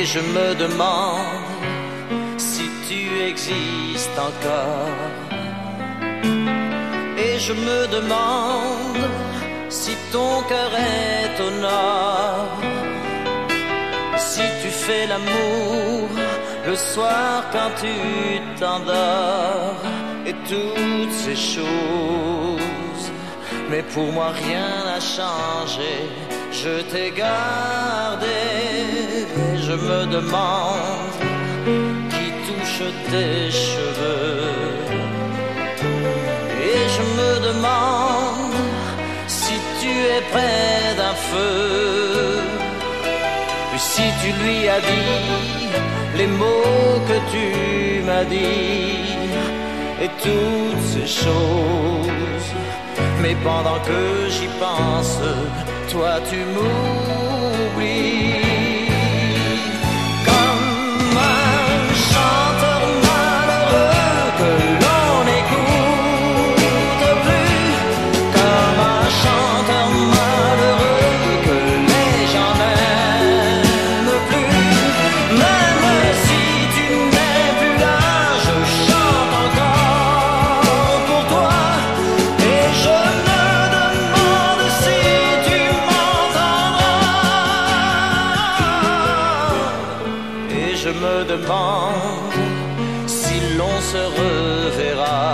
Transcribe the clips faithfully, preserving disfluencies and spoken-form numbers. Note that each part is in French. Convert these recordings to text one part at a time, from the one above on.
Et je me demande si tu existes encore. Et je me demande si ton cœur est au nord. Si tu fais l'amour le soir quand tu t'endors. Et toutes ces choses. Mais pour moi rien n'a changé. Je t'ai gardé. Je me demande qui touche tes cheveux. Et je me demande si tu es près d'un feu. Puis si tu lui as dit les mots que tu m'as dit. Et toutes ces choses. Mais pendant que j'y pense, toi tu m'oublies. Comme un chanteur malheureux que l'on n'écoute plus. Comme un chanteur malheureux que les gens n'aiment plus. Même si tu n'es plus là, je chante encore pour toi. Et je me demande si tu m'entendras. Et je me demande si l'on se reverra.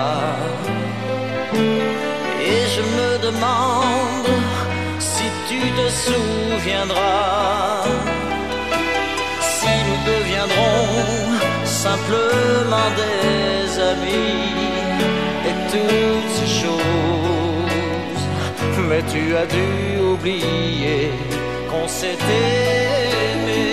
Et je me demande si tu te souviendras. Si nous deviendrons simplement des amis. Et toutes ces choses. Mais tu as dû oublier qu'on s'était aimé.